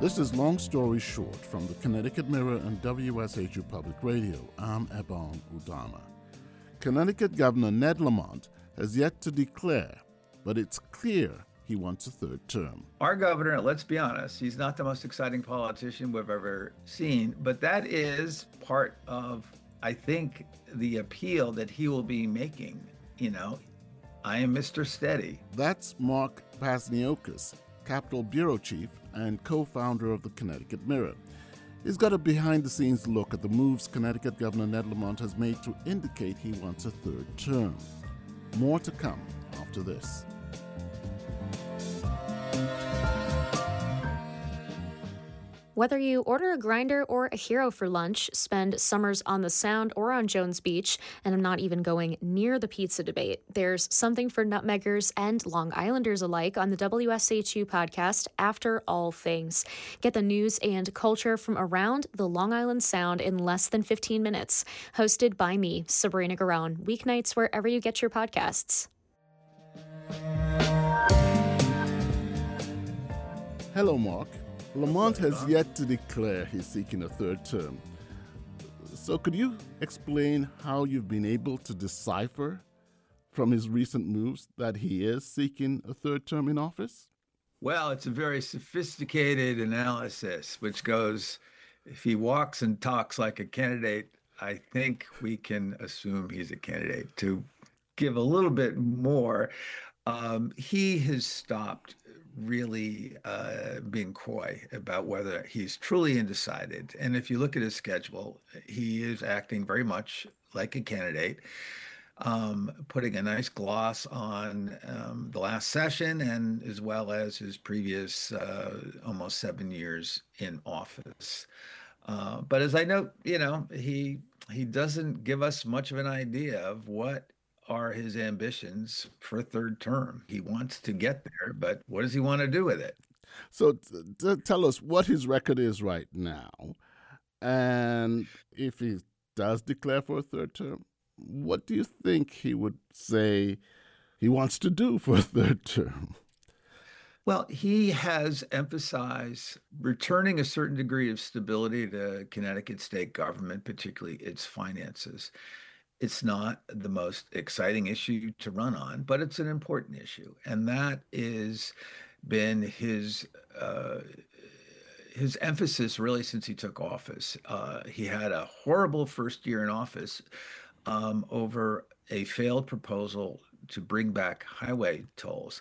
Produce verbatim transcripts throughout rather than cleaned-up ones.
This is Long Story Short from the Connecticut Mirror and W S H U Public Radio. I'm Ebon Udama. Connecticut Governor Ned Lamont has yet to declare, but it's clear he wants a third term. Our governor, let's be honest, he's not the most exciting politician we've ever seen, but that is part of, I think, the appeal that he will be making. You know, I am Mister Steady. That's Mark Pasniokis, Capitol Bureau Chief and co-founder of the Connecticut Mirror. He's got a behind-the-scenes look at the moves Connecticut Governor Ned Lamont has made to indicate he wants a third term. More to come after this. Whether you order a grinder or a hero for lunch, spend summers on the Sound or on Jones Beach, and I'm not even going near the pizza debate, there's something for nutmeggers and Long Islanders alike on the W S H U podcast, After All Things. Get the news and culture from around the Long Island Sound in less than fifteen minutes. Hosted by me, Sabrina Garone, weeknights wherever you get your podcasts. Hello, Mark. Lamont has yet to declare he's seeking a third term. So could you explain how you've been able to decipher from his recent moves that he is seeking a third term in office? Well, it's a very sophisticated analysis, which goes, if he walks and talks like a candidate, I think we can assume he's a candidate. To give a little bit more, um, he has stopped really uh, being coy about whether he's truly undecided. And if you look at his schedule, he is acting very much like a candidate, um, putting a nice gloss on um, the last session and as well as his previous uh, almost seven years in office. Uh, but as I note, you know, he he doesn't give us much of an idea of what are his ambitions for a third term. He wants to get there, but what does he want to do with it? So t- t- tell us what his record is right now. And if he does declare for a third term, what do you think he would say he wants to do for a third term? Well, he has emphasized returning a certain degree of stability to Connecticut state government, particularly its finances. It's not the most exciting issue to run on, but it's an important issue. And that is been his uh, his emphasis really since he took office. Uh, he had a horrible first year in office um, over a failed proposal to bring back highway tolls.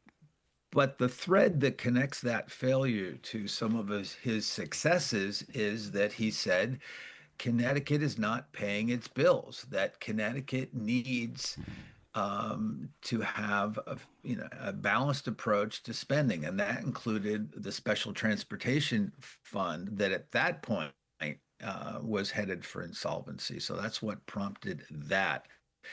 But the thread that connects that failure to some of his, his successes is that he said, Connecticut is not paying its bills, that Connecticut needs um, to have a, you know, a balanced approach to spending. And that included the Special Transportation Fund that at that point uh, was headed for insolvency. So that's what prompted that.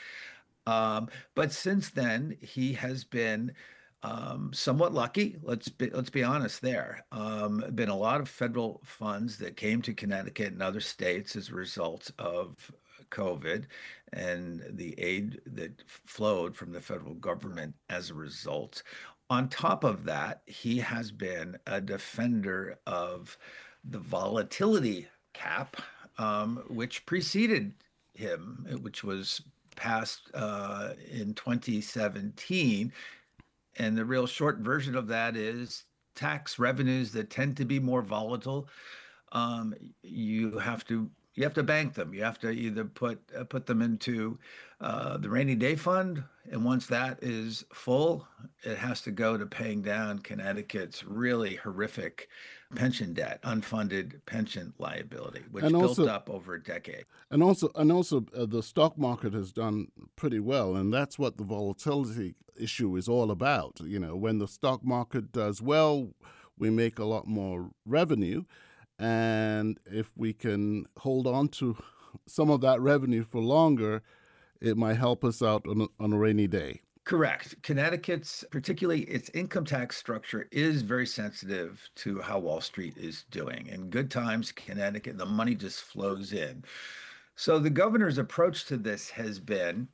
Um, but since then, he has been Um, somewhat lucky. Let's be, let's be honest there. Um, been a lot of federal funds that came to Connecticut and other states as a result of COVID and the aid that flowed from the federal government as a result. On top of that, he has been a defender of the volatility cap, um, which preceded him, which was passed uh, in twenty seventeen. And the real short version of that is tax revenues that tend to be more volatile. Um, you have to you have to bank them. You have to either put uh, put them into uh, the rainy day fund, and once that is full, it has to go to paying down Connecticut's really horrific pension debt, unfunded pension liability, which And built also, up over a decade. and also, and also, uh, the stock market has done pretty well, and that's what the volatility issue is all about. You know, when the stock market does well, we make a lot more revenue, and if we can hold on to some of that revenue for longer, it might help us out on a, on a rainy day. Correct. Connecticut's, particularly its income tax structure, is very sensitive to how Wall Street is doing. In good times, Connecticut, the money just flows in. So the governor's approach to this has been,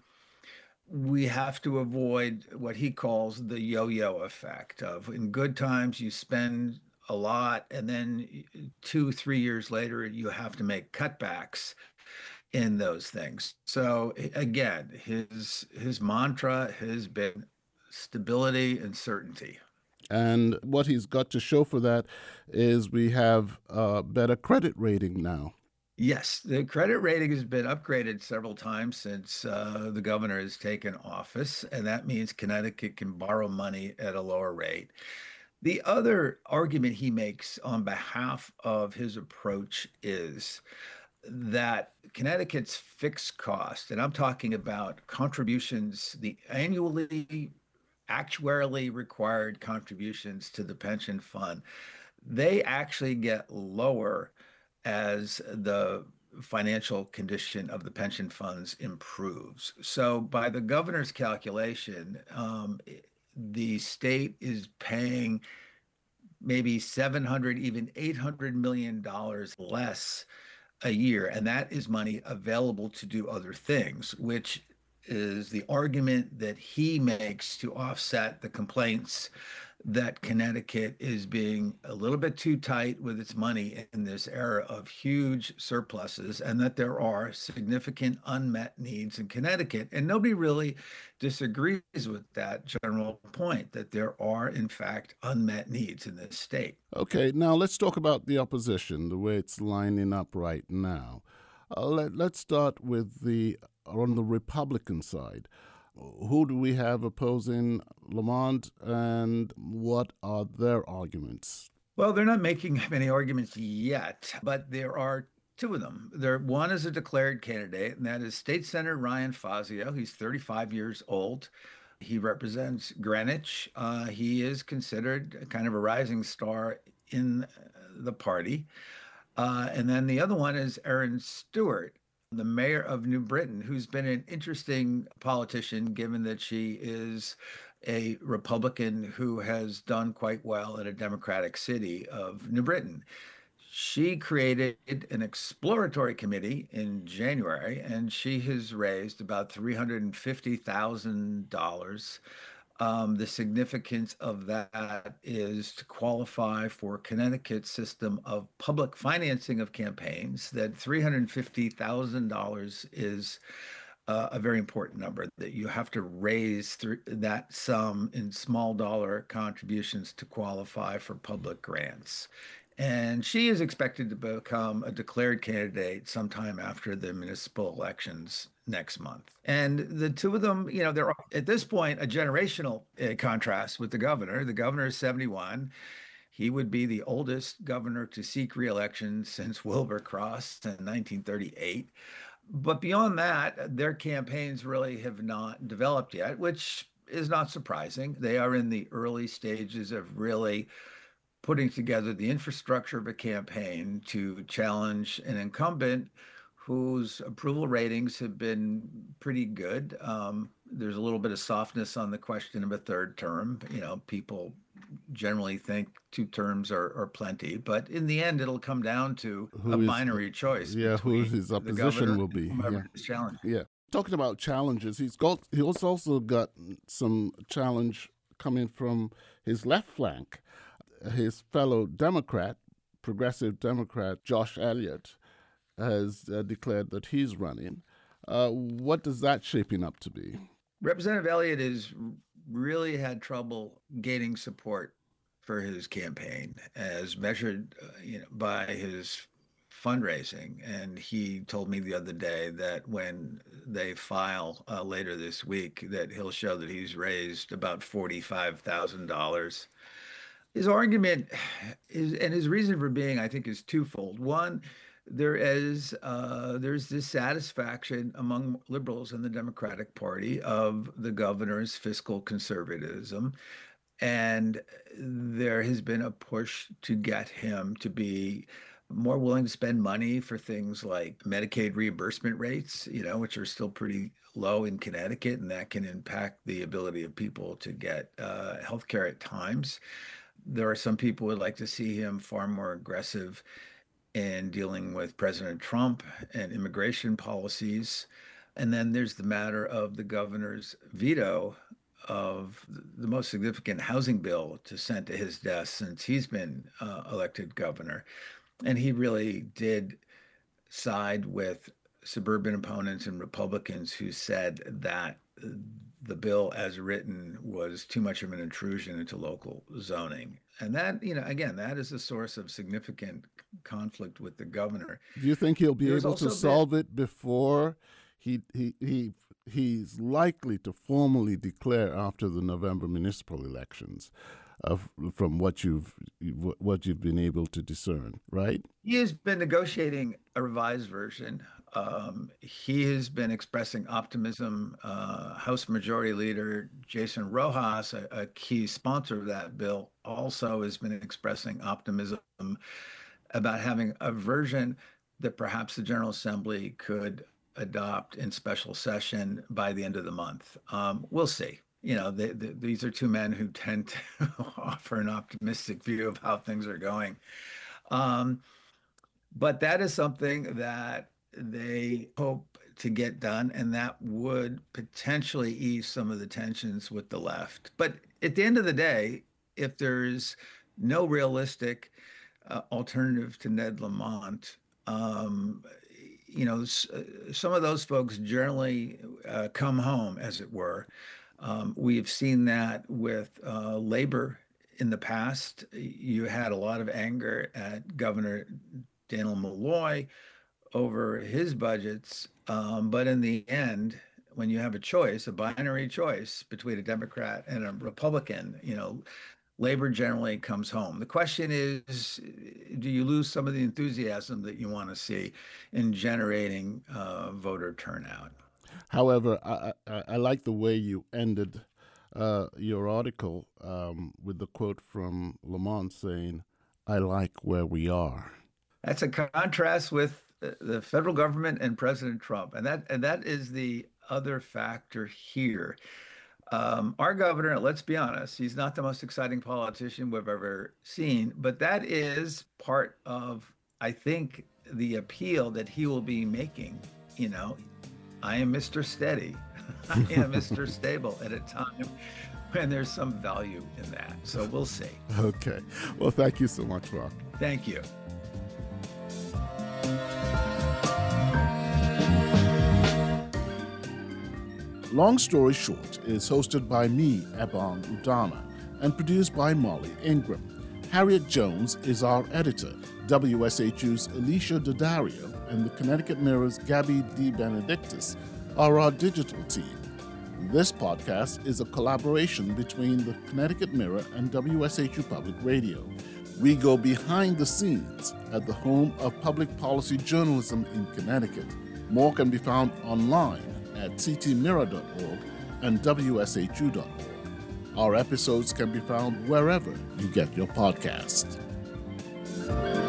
we have to avoid what he calls the yo-yo effect of, in good times, you spend a lot, and then two, three years later, you have to make cutbacks in those things. So again, his his mantra has been stability and certainty. And what he's got to show for that is we have a better credit rating now. Yes, the credit rating has been upgraded several times since uh, the governor has taken office, and that means Connecticut can borrow money at a lower rate. The other argument he makes on behalf of his approach is that Connecticut's fixed cost, and I'm talking about contributions, the annually actuarially required contributions to the pension fund, they actually get lower as the financial condition of the pension funds improves. So, by the governor's calculation, um, the state is paying maybe seven hundred, even eight hundred million dollars less a year. And that is money available to do other things, which is the argument that he makes to offset the complaints that Connecticut is being a little bit too tight with its money in this era of huge surpluses, and that there are significant unmet needs in Connecticut. And nobody really disagrees with that general point, that there are, in fact, unmet needs in this state. Okay, now let's talk about the opposition, the way it's lining up right now. Uh, let, let's start with the on the Republican side. Who do we have opposing Lamont, and what are their arguments? Well, they're not making many arguments yet, but there are two of them. There, one is a declared candidate, and that is State Senator Ryan Fazio. He's thirty-five years old. He represents Greenwich. Uh, he is considered kind of a rising star in the party. Uh, and then the other one is Erin Stewart, the mayor of New Britain, who's been an interesting politician, given that she is a Republican who has done quite well in a Democratic city of New Britain. She created an exploratory committee in January, and she has raised about three hundred fifty thousand dollars. Um, the significance of that is to qualify for Connecticut's system of public financing of campaigns, that three hundred fifty thousand dollars is uh, a very important number, that you have to raise through that sum in small dollar contributions to qualify for public grants. And she is expected to become a declared candidate sometime after the municipal elections next month. And the two of them, you know, they're at this point a generational uh, contrast with the governor. The governor is seventy-one. He would be the oldest governor to seek reelection since Wilbur Cross in nineteen thirty-eight. But beyond that, their campaigns really have not developed yet, which is not surprising. They are in the early stages of really putting together the infrastructure of a campaign to challenge an incumbent whose approval ratings have been pretty good. Um, there's a little bit of softness on the question of a third term. You know, people generally think two terms are, are plenty, but in the end, it'll come down to Who a is- binary choice. Yeah, who between his the opposition governor will be. and whoever Yeah. is challenged. Yeah. Talking about challenges, he's got he also also got some challenge coming from his left flank. His fellow Democrat, progressive Democrat Josh Elliott, has uh, declared that he's running. Uh, what does that shaping up to be? Representative Elliott has really had trouble gaining support for his campaign, as measured, uh, you know, by his fundraising. And he told me the other day that when they file uh, later this week, that he'll show that he's raised about forty-five thousand dollars. His argument is, and his reason for being, I think, is twofold. One, there is uh, there's dissatisfaction among liberals in the Democratic Party of the governor's fiscal conservatism, and there has been a push to get him to be more willing to spend money for things like Medicaid reimbursement rates, you know, which are still pretty low in Connecticut, and that can impact the ability of people to get uh, health care at times. There are some people who would like to see him far more aggressive in dealing with President Trump and immigration policies. And then there's the matter of the governor's veto of the most significant housing bill to send to his desk since he's been uh, elected governor. And he really did side with suburban opponents and Republicans who said that the bill as written was too much of an intrusion into local zoning. And that, you know, again, that is a source of significant conflict with the governor. Do you think he'll be There's able to also solve it before he he he he's likely to formally declare after the November municipal elections, of from what you've what you've been able to discern, right? He has been negotiating a revised version. Um, he has been expressing optimism. Uh, House Majority Leader Jason Rojas, a, a key sponsor of that bill, also has been expressing optimism about having a version that perhaps the General Assembly could adopt in special session by the end of the month. Um, we'll see. You know, they, they, these are two men who tend to offer an optimistic view of how things are going. Um, but that is something that they hope to get done, and that would potentially ease some of the tensions with the left. But at the end of the day, if there's no realistic uh, alternative to Ned Lamont, um, you know, s- some of those folks generally uh, come home, as it were. Um, we've seen that with uh, labor in the past. You had a lot of anger at Governor Daniel Malloy over his budgets. Um, but in the end, when you have a choice, a binary choice between a Democrat and a Republican, you know, labor generally comes home. The question is, do you lose some of the enthusiasm that you want to see in generating uh, voter turnout? However, I, I, I like the way you ended uh, your article um, with the quote from Lamont saying, "I like where we are." That's a contrast with the federal government and President Trump, and that and that is the other factor here. Um, our governor, let's be honest, he's not the most exciting politician we've ever seen, but that is part of, I think, the appeal that he will be making. You know, I am Mister Steady, I am Mister Stable at a time when there's some value in that. So we'll see. Okay. Well, thank you so much, Mark. Thank you. Long Story Short is hosted by me, Ebon Udana, and produced by Molly Ingram. Harriet Jones is our editor. W S H U's Alicia Daddario and the Connecticut Mirror's Gabby D. Benedictus are our digital team. This podcast is a collaboration between the Connecticut Mirror and W S H U Public Radio. We go behind the scenes at the home of public policy journalism in Connecticut. More can be found online at c t mirror dot org and w s h u dot org. Our episodes can be found wherever you get your podcasts.